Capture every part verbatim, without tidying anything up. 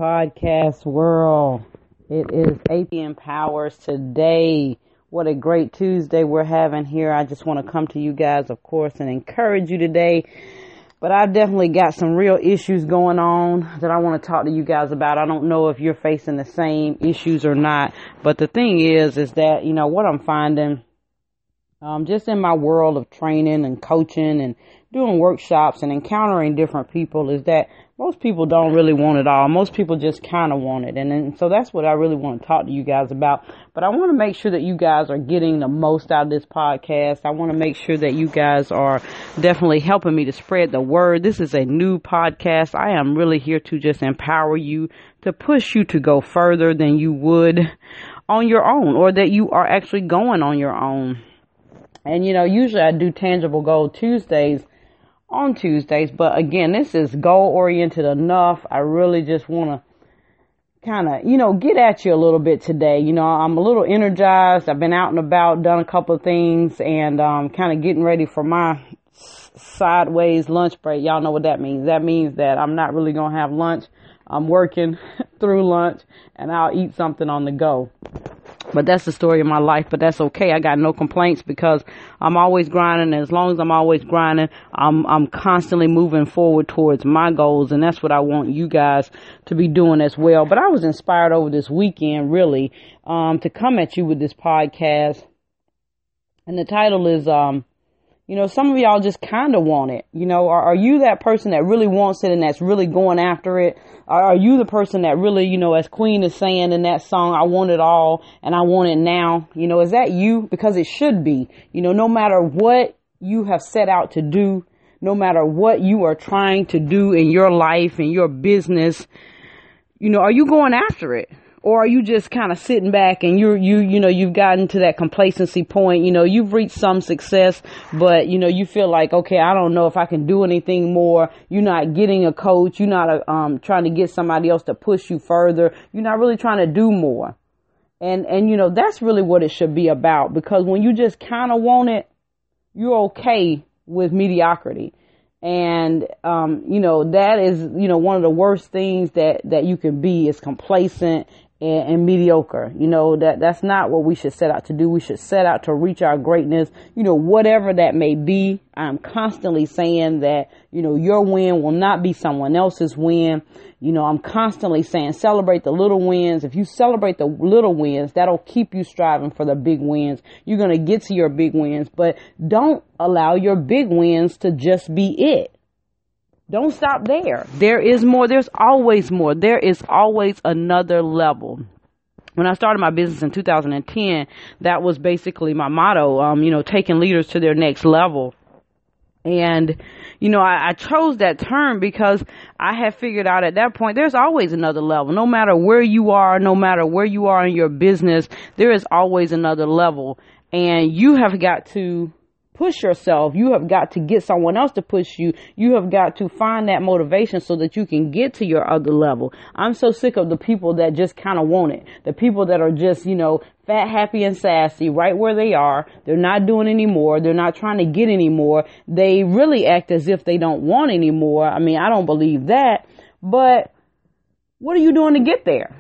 podcast world. It is A P Empowers today. What a great Tuesday we're having here. I just want to come to you guys, of course, and encourage you today. But I've definitely got some real issues going on that I want to talk to you guys about. I don't know if you're facing the same issues or not. But the thing is, is that, you know, what I'm finding um, just in my world of training and coaching and doing workshops and encountering different people is that most people don't really want it all. Most people just kind of want it. And, and so that's what I really want to talk to you guys about. But I want to make sure that you guys are getting the most out of this podcast. I want to make sure that you guys are definitely helping me to spread the word. This is a new podcast. I am really here to just empower you, to push you to go further than you would on your own, or that you are actually going on your own. And, you know, usually I do Tangible Goal Tuesdays on Tuesdays, but again, this is goal oriented enough. I really just want to kind of, you know, get at you a little bit today. You know, I'm a little energized. I've been out and about, done a couple of things, and um, kind of getting ready for my sideways lunch break. Y'all know what that means. That means that I'm not really going to have lunch. I'm working through lunch, and I'll eat something on the go. But that's the story of my life, but that's okay. I got no complaints because I'm always grinding. And as long as I'm always grinding, I'm, I'm constantly moving forward towards my goals. And that's what I want you guys to be doing as well. But I was inspired over this weekend, really, um, to come at you with this podcast. And the title is, um, you know, some of y'all just kind of want it. You know, are, are you that person that really wants it and that's really going after it? Or are you the person that really, you know, as Queen is saying in that song, I want it all and I want it now? You know, is that you? Because it should be. You know, no matter what you have set out to do, no matter what you are trying to do in your life, in your business, you know, are you going after it? Or are you just kind of sitting back and you're, you, you know, you've gotten to that complacency point, you know, you've reached some success, but, you know, you feel like, okay, I don't know if I can do anything more. You're not getting a coach. You're not, um, trying to get somebody else to push you further. You're not really trying to do more. And, and, you know, that's really what it should be about, because when you just kind of want it, you're okay with mediocrity. And, um, you know, that is, you know, one of the worst things that, that you can be is complacent and, and mediocre. You know, that that's not what we should set out to do. We should set out to reach our greatness, you know, whatever that may be. I'm constantly saying that, you know, your win will not be someone else's win. You know, I'm constantly saying celebrate the little wins. If you celebrate the little wins, that'll keep you striving for the big wins. You're going to get to your big wins, but don't allow your big wins to just be it. Don't stop there. There is more. There's always more. There is always another level. When I started my business in two thousand ten, that was basically my motto, um, you know, taking leaders to their next level. And, you know, I, I chose that term because I had figured out at that point, there's always another level. No matter where you are, no matter where you are in your business, there is always another level. And you have got to push yourself. You have got to get someone else to push you. You have got to find that motivation so that you can get to your other level. I'm so sick of the people that just kind of want it. The people that are just, you know, fat, happy, and sassy right where they are. They're not doing any more. They're not trying to get any more. They really act as if they don't want any more. I mean, I don't believe that. But what are you doing to get there?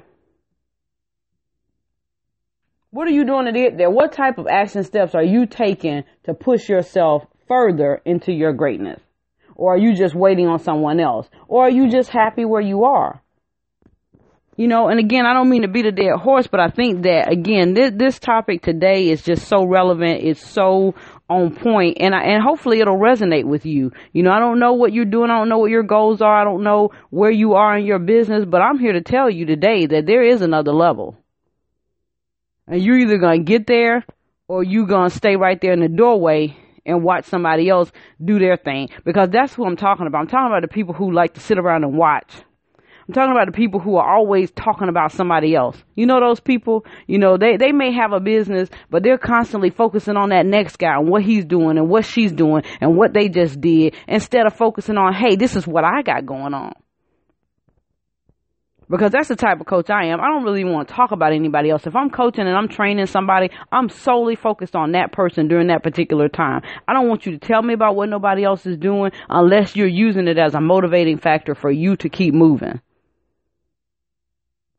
What are you doing to get there? What type of action steps are you taking to push yourself further into your greatness? Or are you just waiting on someone else? Or are you just happy where you are? You know, and again, I don't mean to beat a dead horse, but I think that, again, this, this topic today is just so relevant. It's so on point, and I, and hopefully it'll resonate with you. You know, I don't know what you're doing. I don't know what your goals are. I don't know where you are in your business, but I'm here to tell you today that there is another level. And you're either going to get there or you're going to stay right there in the doorway and watch somebody else do their thing. Because that's who I'm talking about. I'm talking about the people who like to sit around and watch. I'm talking about the people who are always talking about somebody else. You know those people? You know, they, they may have a business, but they're constantly focusing on that next guy and what he's doing and what she's doing and what they just did, instead of focusing on, hey, this is what I got going on. Because that's the type of coach I am. I don't really want to talk about anybody else. If I'm coaching and I'm training somebody, I'm solely focused on that person during that particular time. I don't want you to tell me about what nobody else is doing unless you're using it as a motivating factor for you to keep moving.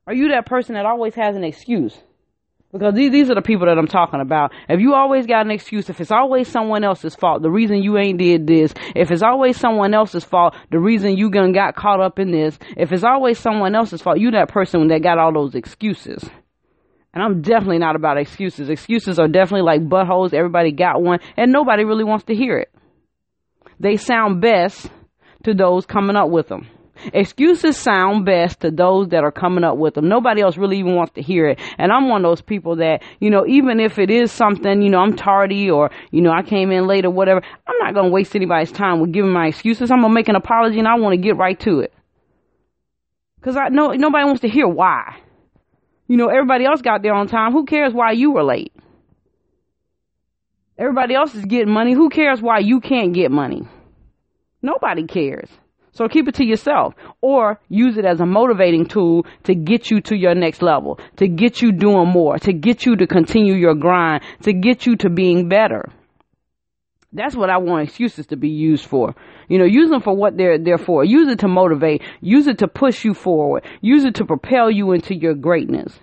Are you that person that always has an excuse? Because these, these are the people that I'm talking about. If you always got an excuse, if it's always someone else's fault, the reason you ain't did this, if it's always someone else's fault, the reason you gonna got caught up in this, if it's always someone else's fault, you that person that got all those excuses. And I'm definitely not about excuses. Excuses are definitely like buttholes. Everybody got one, and nobody really wants to hear it. They sound best to those coming up with them. Excuses sound best to those that are coming up with them. Nobody else really even wants to hear it. And I'm one of those people that, you know, even if it is something, you know, I'm tardy or, you know, I came in late or whatever, I'm not going to waste anybody's time with giving my excuses. I'm going to make an apology and I want to get right to it. Because I know nobody wants to hear why. You know, everybody else got there on time. Who cares why you were late? Everybody else is getting money. Who cares why you can't get money? Nobody cares. So keep it to yourself or use it as a motivating tool to get you to your next level, to get you doing more, to get you to continue your grind, to get you to being better. That's what I want excuses to be used for. You know, use them for what they're there for. Use it to motivate. Use it to push you forward. Use it to propel you into your greatness.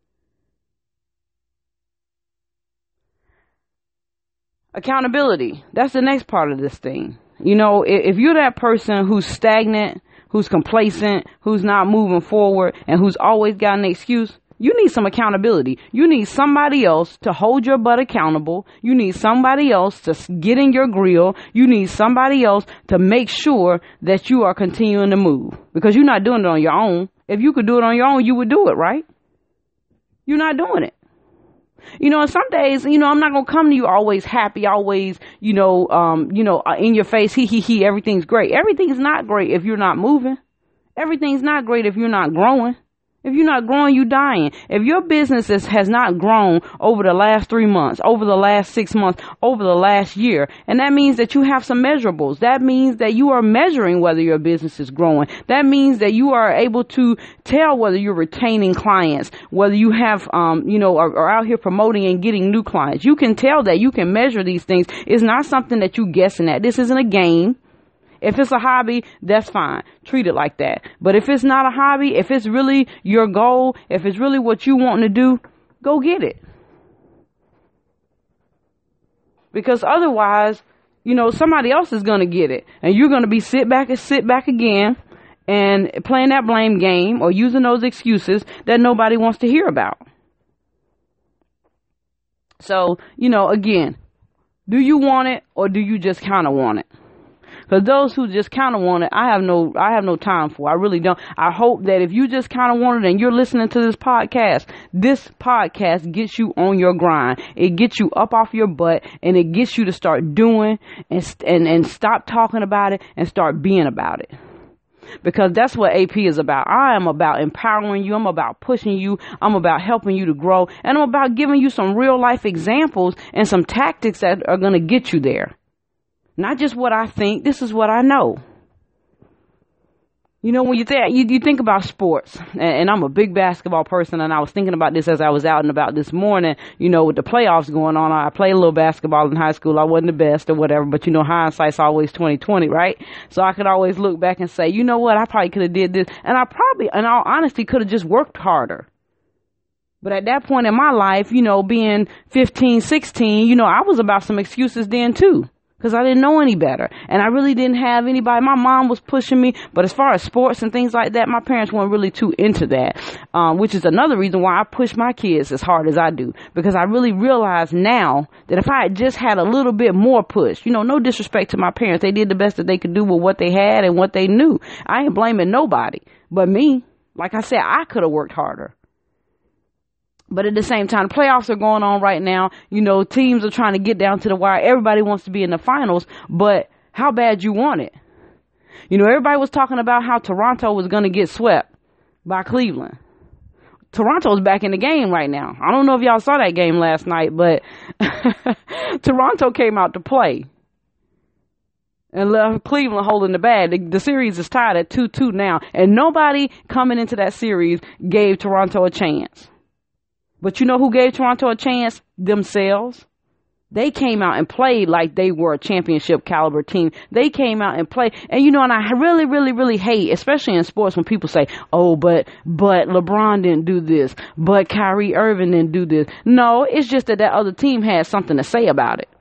Accountability. That's the next part of this thing. You know, if you're that person who's stagnant, who's complacent, who's not moving forward, and who's always got an excuse, you need some accountability. You need somebody else to hold your butt accountable. You need somebody else to get in your grill. You need somebody else to make sure that you are continuing to move. Because you're not doing it on your own. If you could do it on your own, you would do it, right? You're not doing it. You know, and some days, you know, I'm not going to come to you always happy, always, you know, um, you know, uh, in your face, he, he, he, everything's great. Everything's not great if you're not moving. Everything's not great if you're not growing. If you're not growing, you're dying. If your business is, has not grown over the last three months, over the last six months, over the last year, and that means that you have some measurables. That means that you are measuring whether your business is growing. That means that you are able to tell whether you're retaining clients, whether you have, um, you know, are, are out here promoting and getting new clients. You can tell that. You can measure these things. It's not something that you're guessing at. This isn't a game. If it's a hobby, that's fine. Treat it like that. But if it's not a hobby, if it's really your goal, if it's really what you want to do, go get it. Because otherwise, you know, somebody else is going to get it. And you're going to be sit back and sit back again and playing that blame game or using those excuses that nobody wants to hear about. So, you know, again, do you want it or do you just kind of want it? Because those who just kind of want it, I have no, I have no time for. I really don't. I hope that if you just kind of want it and you're listening to this podcast, this podcast gets you on your grind. It gets you up off your butt and it gets you to start doing and and and stop talking about it and start being about it. Because that's what A P is about. I am about empowering you. I'm about pushing you. I'm about helping you to grow. And I'm about giving you some real life examples and some tactics that are going to get you there. Not just what I think. This is what I know. You know, when you, th- you, you think about sports, and, and I'm a big basketball person, and I was thinking about this as I was out and about this morning, you know, with the playoffs going on. I played a little basketball in high school. I wasn't the best or whatever, but, you know, hindsight's always twenty twenty, right? So I could always look back and say, you know what, I probably could have did this. And I probably, in all honesty, could have just worked harder. But at that point in my life, you know, being fifteen, sixteen, you know, I was about some excuses then, too. Because I didn't know any better. And I really didn't have anybody. My mom was pushing me. But as far as sports and things like that, my parents weren't really too into that. Um, which is another reason why I push my kids as hard as I do. Because I really realize now that if I had just had a little bit more push, you know, no disrespect to my parents. They did the best that they could do with what they had and what they knew. I ain't blaming nobody but me. Like I said, I could have worked harder. But at the same time, the playoffs are going on right now. You know, teams are trying to get down to the wire. Everybody wants to be in the finals, but how bad you want it? You know, everybody was talking about how Toronto was going to get swept by Cleveland. Toronto's back in the game right now. I don't know if y'all saw that game last night, but Toronto came out to play and left Cleveland holding the bag. The, the series is tied at two two now, and nobody coming into that series gave Toronto a chance. But you know who gave Toronto a chance? Themselves. They came out and played like they were a championship caliber team. They came out and played. And, you know, and I really, really, really hate, especially in sports, when people say, oh, but, but LeBron didn't do this, but Kyrie Irving didn't do this. No, it's just that that other team had something to say about it.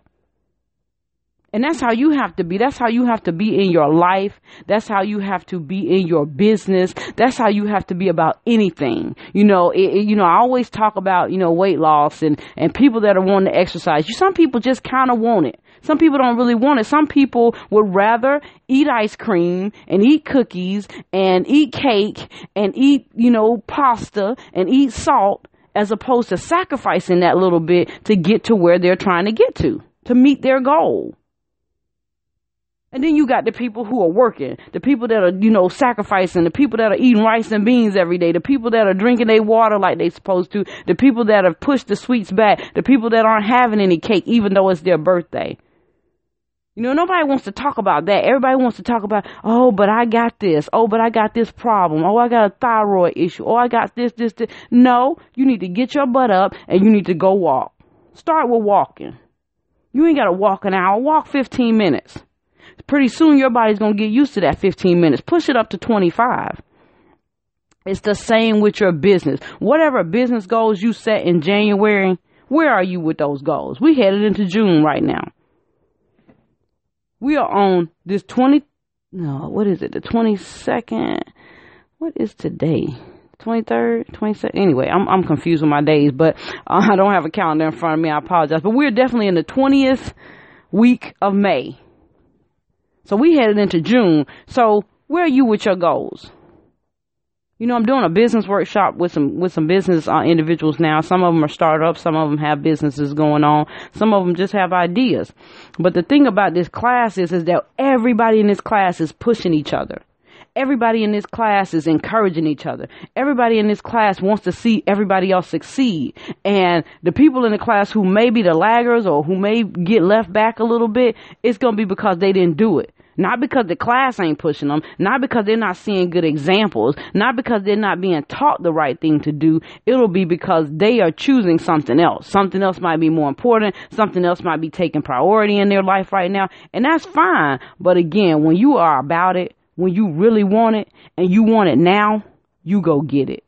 And that's how you have to be. That's how you have to be in your life. That's how you have to be in your business. That's how you have to be about anything. You know, it, it, you know, I always talk about, you know, weight loss and, and people that are wanting to exercise. Some people just kind of want it. Some people don't really want it. Some people would rather eat ice cream and eat cookies and eat cake and eat, you know, pasta and eat salt as opposed to sacrificing that little bit to get to where they're trying to get to, to meet their goal. And then you got the people who are working, the people that are, you know, sacrificing, the people that are eating rice and beans every day, the people that are drinking their water like they supposed to, the people that have pushed the sweets back, the people that aren't having any cake even though it's their birthday. You know, nobody wants to talk about that. Everybody wants to talk about, oh, but I got this. Oh, but I got this problem. Oh, I got a thyroid issue. Oh, I got this, this, this. No, you need to get your butt up and you need to go walk. Start with walking. You ain't got to walk an hour. Walk fifteen minutes. Pretty soon your body's going to get used to that fifteen minutes. Push it up to twenty-five. It's the same with your business. Whatever business goals you set in January, where are you with those goals? We headed into June right now. We are on this twenty, no, what is it? The twenty-second. What is today? twenty-third, twenty-second. Anyway, I'm, I'm confused with my days, but uh, I don't have a calendar in front of me. I apologize. But we're definitely in the twentieth week of May. So we headed into June. So where are you with your goals? You know, I'm doing a business workshop with some with some business uh, individuals now. Some of them are startups. Some of them have businesses going on. Some of them just have ideas. But the thing about this class is, is that everybody in this class is pushing each other. Everybody in this class is encouraging each other. Everybody in this class wants to see everybody else succeed. And the people in the class who may be the laggers or who may get left back a little bit, it's going to be because they didn't do it. Not because the class ain't pushing them, not because they're not seeing good examples, not because they're not being taught the right thing to do. It'll be because they are choosing something else. Something else might be more important. Something else might be taking priority in their life right now. And that's fine. But again, when you are about it, when you really want it and you want it now, you go get it.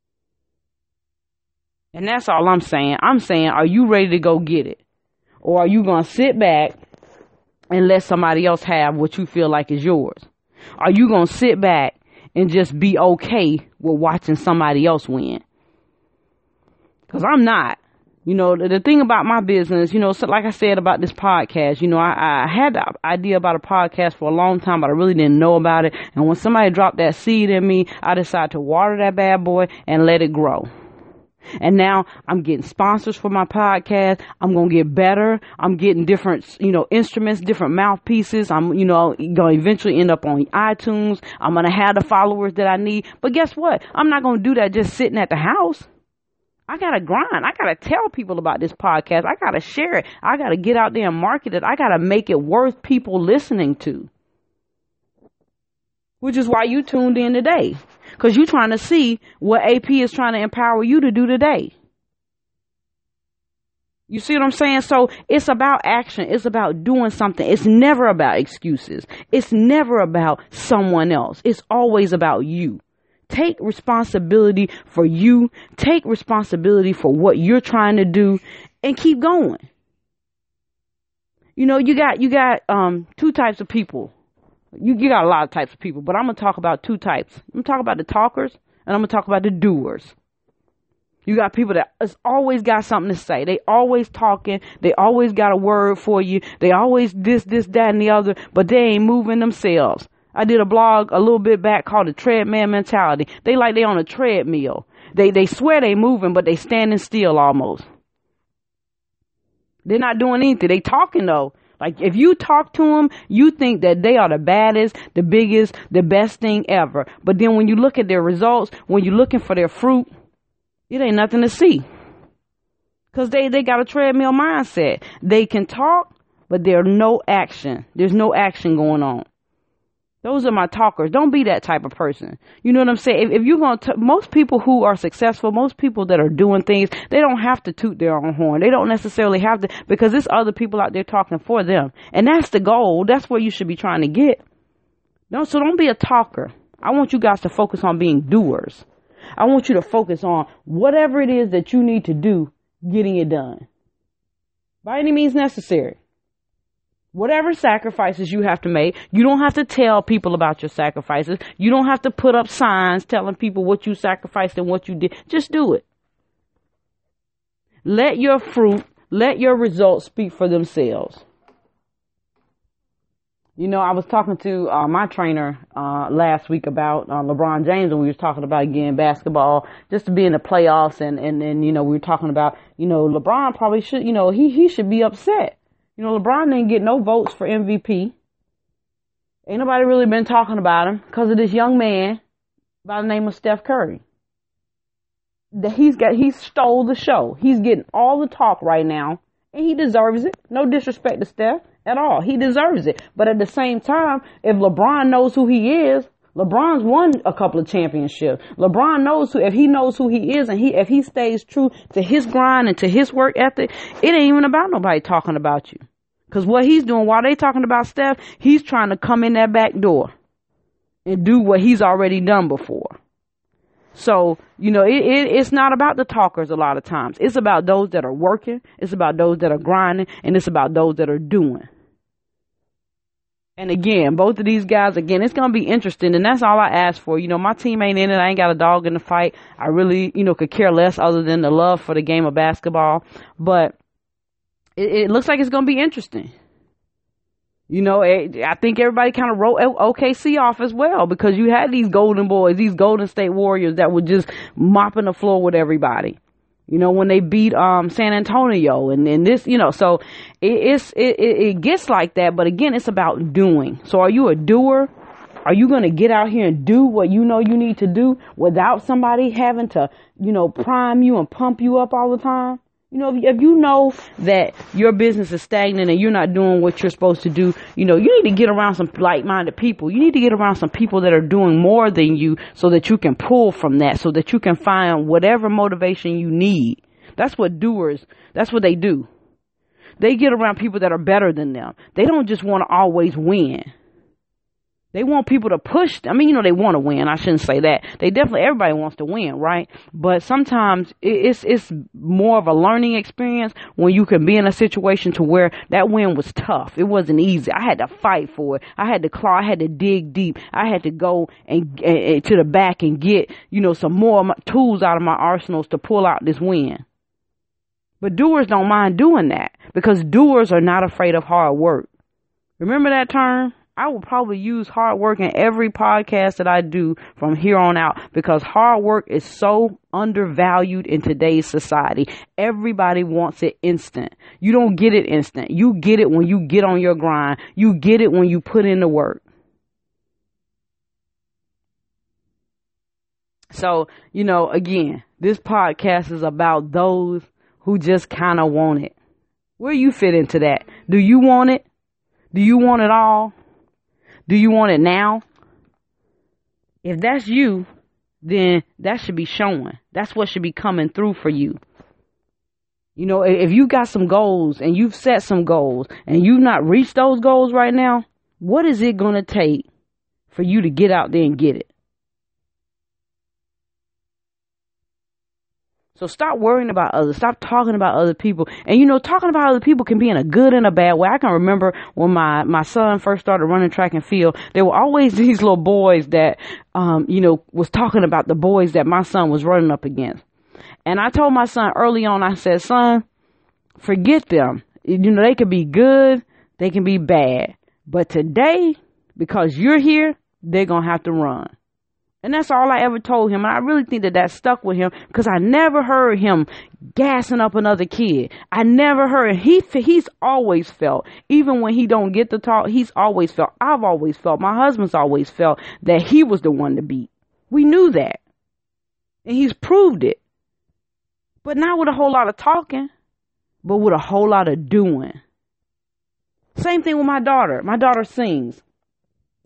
And that's all I'm saying. I'm saying, are you ready to go get it? Or are you going to sit back and let somebody else have what you feel like is yours? Are you going to sit back and just be okay with watching somebody else win? Because I'm not. You know, the, the thing about my business, you know, so like I said about this podcast, you know, I, I had the idea about a podcast for a long time, but I really didn't know about it. And when somebody dropped that seed in me, I decided to water that bad boy and let it grow. And now I'm getting sponsors for my podcast. I'm going to get better. I'm getting different, you know, instruments, different mouthpieces. I'm, you know, going to eventually end up on iTunes. I'm going to have the followers that I need. But guess what? I'm not going to do that just sitting at the house. I got to grind. I got to tell people about this podcast. I got to share it. I got to get out there and market it. I got to make it worth people listening to. Which is why you tuned in today. Because you're trying to see what A P is trying to empower you to do today. You see what I'm saying? So it's about action. It's about doing something. It's never about excuses. It's never about someone else. It's always about you. Take responsibility for you. Take responsibility for what you're trying to do and keep going. You know, you got you got um two types of people. You, you got a lot of types of people, but I'm going to talk about two types. I'm going to talk about the talkers and I'm going to talk about the doers. You got people that has always got something to say. They always talking. They always got a word for you. They always this, this, that, and the other, but they ain't moving themselves. I did a blog a little bit back called the Treadman Mentality. They like they on a treadmill. They they swear they moving, but they standing still almost. They're not doing anything. They talking though. Like if you talk to them, you think that they are the baddest, the biggest, the best thing ever. But then when you look at their results, when you're looking for their fruit, it ain't nothing to see. Because they, they got a treadmill mindset. They can talk, but there's no action. There's no action going on. Those are my talkers. Don't be that type of person. You know what I'm saying? If, if you're going to, most people who are successful, most people that are doing things, they don't have to toot their own horn. They don't necessarily have to, because there's other people out there talking for them. And that's the goal. That's where you should be trying to get. No, so don't be a talker. I want you guys to focus on being doers. I want you to focus on whatever it is that you need to do, getting it done. By any means necessary. Whatever sacrifices you have to make, you don't have to tell people about your sacrifices. You don't have to put up signs telling people what you sacrificed and what you did. Just do it. Let your fruit, let your results speak for themselves. You know, I was talking to uh, my trainer uh, last week about uh, LeBron James, and we were talking about, again, basketball, just to be in the playoffs. And, and, and, you know, we were talking about, you know, LeBron probably should, you know, he, he should be upset. You know, LeBron didn't get no votes for M V P. Ain't nobody really been talking about him because of this young man by the name of Steph Curry. That he's got, he stole the show. He's getting all the talk right now, and he deserves it. No disrespect to Steph at all. He deserves it. But at the same time, if LeBron knows who he is, LeBron's won a couple of championships. LeBron knows who, if he knows who he is, and he, if he stays true to his grind and to his work ethic, it ain't even about nobody talking about you. Cause what he's doing while they talking about Steph, he's trying to come in that back door and do what he's already done before. So, you know, it, it, it's not about the talkers a lot of times. It's about those that are working. It's about those that are grinding, and it's about those that are doing. And again, both of these guys, again, it's going to be interesting. And that's all I ask for. You know, my team ain't in it. I ain't got a dog in the fight. I really, you know, could care less other than the love for the game of basketball. But it, it looks like it's going to be interesting. You know, it, I think everybody kind of wrote O K C off as well, because you had these Golden Boys, these Golden State Warriors that were just mopping the floor with everybody. You know, when they beat um San Antonio and, and this, you know, so it, it's it, it gets like that. But again, it's about doing. So are you a doer? Are you going to get out here and do what you know you need to do without somebody having to, you know, prime you and pump you up all the time? You know, if, if you know that your business is stagnant and you're not doing what you're supposed to do, you know, you need to get around some like-minded people. You need to get around some people that are doing more than you so that you can pull from that, so that you can find whatever motivation you need. That's what doers, that's what they do. They get around people that are better than them. They don't just want to always win. They want people to push. I mean, you know, they want to win. I shouldn't say that. They definitely, everybody wants to win, right? But sometimes it's, it's more of a learning experience when you can be in a situation to where that win was tough. It wasn't easy. I had to fight for it. I had to claw. I had to dig deep. I had to go and, and, and to the back and get, you know, some more tools out of my arsenals to pull out this win. But doers don't mind doing that, because doers are not afraid of hard work. Remember that term? I will probably use hard work in every podcast that I do from here on out, because hard work is so undervalued in today's society. Everybody wants it instant. You don't get it instant. You get it when you get on your grind. You get it when you put in the work. So, you know, again, this podcast is about those who just kind of want it. Where you fit into that? Do you want it? Do you want it all? Do you want it now? If that's you, then that should be showing. That's what should be coming through for you. You know, if you got some goals and you've set some goals and you've not reached those goals right now, what is it going to take for you to get out there and get it? So stop worrying about others. Stop talking about other people. And, you know, talking about other people can be in a good and a bad way. I can remember when my, my son first started running track and field, there were always these little boys that, um, you know, was talking about the boys that my son was running up against. And I told my son early on, I said, son, forget them. You know, they can be good. They can be bad. But today, because you're here, they're going to have to run. And that's all I ever told him. And I really think that that stuck with him, because I never heard him gassing up another kid. I never heard. He, he's always felt, even when he don't get to talk, he's always felt, I've always felt, my husband's always felt that he was the one to beat. We knew that. And he's proved it. But not with a whole lot of talking, but with a whole lot of doing. Same thing with my daughter. My daughter sings.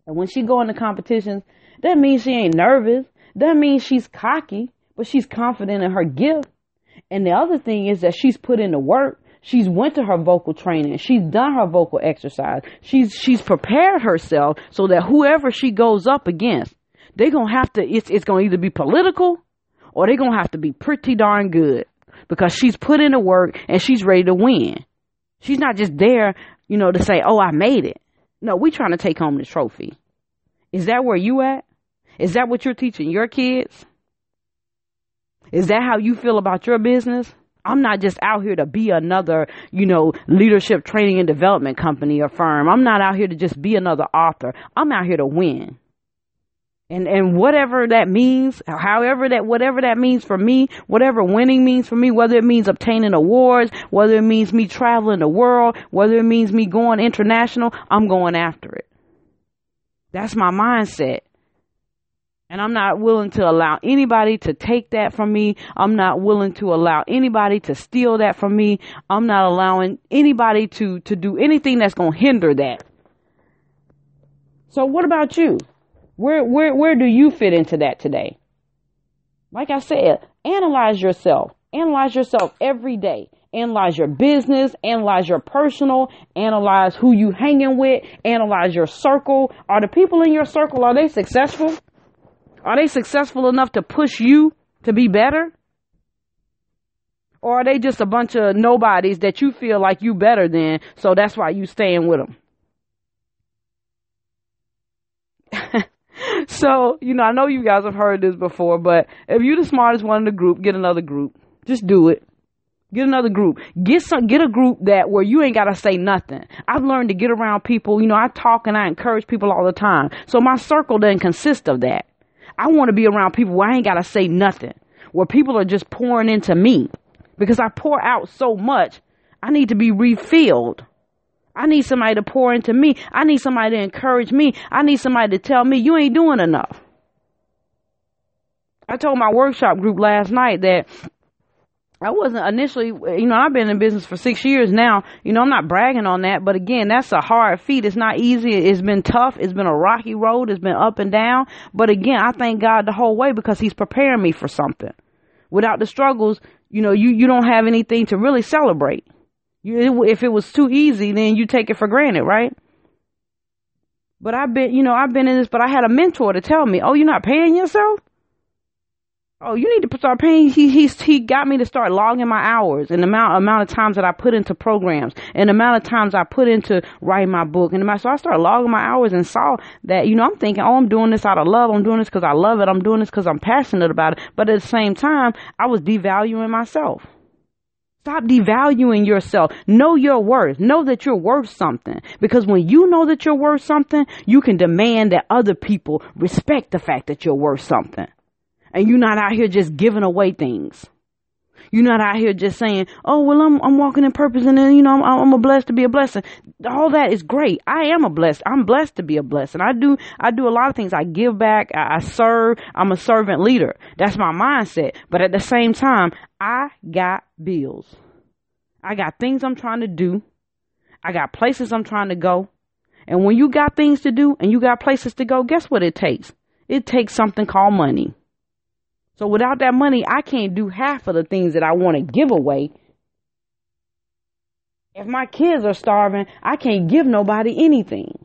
And when she go into competitions, that means she ain't nervous. That means she's cocky, but she's confident in her gift. And the other thing is that she's put in the work. She's went to her vocal training. She's done her vocal exercise. She's she's prepared herself so that whoever she goes up against, they're going to have to, it's, it's going to either be political or they're going to have to be pretty darn good because she's put in the work and she's ready to win. She's not just there, you know, to say, oh, I made it. No, we're trying to take home the trophy. Is that where you at? Is that what you're teaching your kids? Is that how you feel about your business? I'm not just out here to be another, you know, leadership training and development company or firm. I'm not out here to just be another author. I'm out here to win. And and whatever that means, however that, whatever that means for me, whatever winning means for me, whether it means obtaining awards, whether it means me traveling the world, whether it means me going international, I'm going after it. That's my mindset. And I'm not willing to allow anybody to take that from me. I'm not willing to allow anybody to steal that from me. I'm not allowing anybody to, to do anything that's going to hinder that. So what about you? Where, where, where do you fit into that today? Like I said, analyze yourself. Analyze yourself every day. Analyze your business, analyze your personal, analyze who you hanging with, analyze your circle. Are the people in your circle, are they successful? Are they successful enough to push you to be better? Or are they just a bunch of nobodies that you feel like you better than, so that's why you staying with them? So, you know, I know you guys have heard this before, but if you're the smartest one in the group, get another group. Just do it. Get another group. Get some, get a group that where you ain't got to say nothing. I've learned to get around people. You know, I talk and I encourage people all the time. So my circle doesn't consist of that. I want to be around people where I ain't got to say nothing, where people are just pouring into me because I pour out so much. I need to be refilled. I need somebody to pour into me. I need somebody to encourage me. I need somebody to tell me you ain't doing enough. I told my workshop group last night that I wasn't initially, you know, I've been in business for six years now. You know, I'm not bragging on that. But again, that's a hard feat. It's not easy. It's been tough. It's been a rocky road. It's been up and down. But again, I thank God the whole way because he's preparing me for something. Without the struggles, you know, you, you don't have anything to really celebrate. You, if it was too easy, then you take it for granted, right? But I've been, you know, I've been in this, but I had a mentor to tell me, oh, you're not paying yourself? Oh, you need to start paying. He, he, he got me to start logging my hours and the amount, amount of times that I put into programs and the amount of times I put into writing my book. And so I started logging my hours and saw that, you know, I'm thinking, oh, I'm doing this out of love. I'm doing this because I love it. I'm doing this because I'm passionate about it. But at the same time, I was devaluing myself. Stop devaluing yourself. Know your worth. Know that you're worth something. Because when you know that you're worth something, you can demand that other people respect the fact that you're worth something. And you're not out here just giving away things. You're not out here just saying, oh, well, I'm I'm walking in purpose and then, you know, I'm, I'm a blessed to be a blessing. All that is great. I am a blessed. I'm blessed to be a blessing. I do I do a lot of things. I give back. I, I serve. I'm a servant leader. That's my mindset. But at the same time, I got bills. I got things I'm trying to do. I got places I'm trying to go. And when you got things to do and you got places to go, guess what it takes? It takes something called money. So without that money, I can't do half of the things that I want to give away. If my kids are starving, I can't give nobody anything.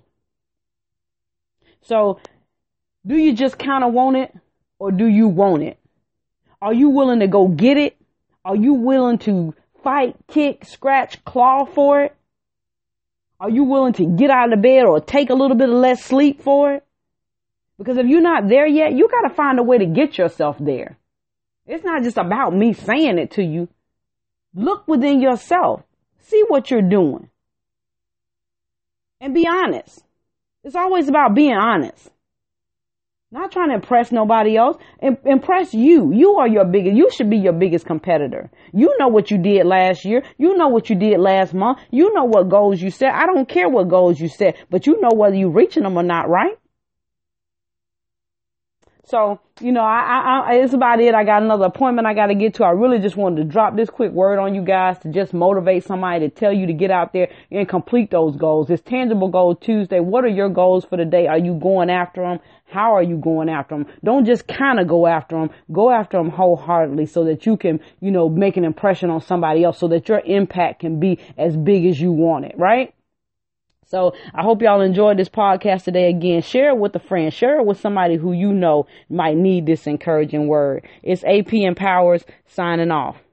So do you just kind of want it or do you want it? Are you willing to go get it? Are you willing to fight, kick, scratch, claw for it? Are you willing to get out of the bed or take a little bit of less sleep for it? Because if you're not there yet, you got to find a way to get yourself there. It's not just about me saying it to you. Look within yourself. See what you're doing. And be honest. It's always about being honest. Not trying to impress nobody else. Im- impress you. You are your biggest. You should be your biggest competitor. You know what you did last year. You know what you did last month. You know what goals you set. I don't care what goals you set, but you know whether you're reaching them or not, right? So, you know, I, I, I, it's about it. I got another appointment I got to get to. I really just wanted to drop this quick word on you guys to just motivate somebody, to tell you to get out there and complete those goals. It's Tangible Goal Tuesday. What are your goals for the day? Are you going after them? How are you going after them? Don't just kind of go after them. Go after them wholeheartedly so that you can, you know, make an impression on somebody else, so that your impact can be as big as you want it, right? So I hope y'all enjoyed this podcast today. Again, share it with a friend. Share it with somebody who you know might need this encouraging word. It's A P Empowers signing off.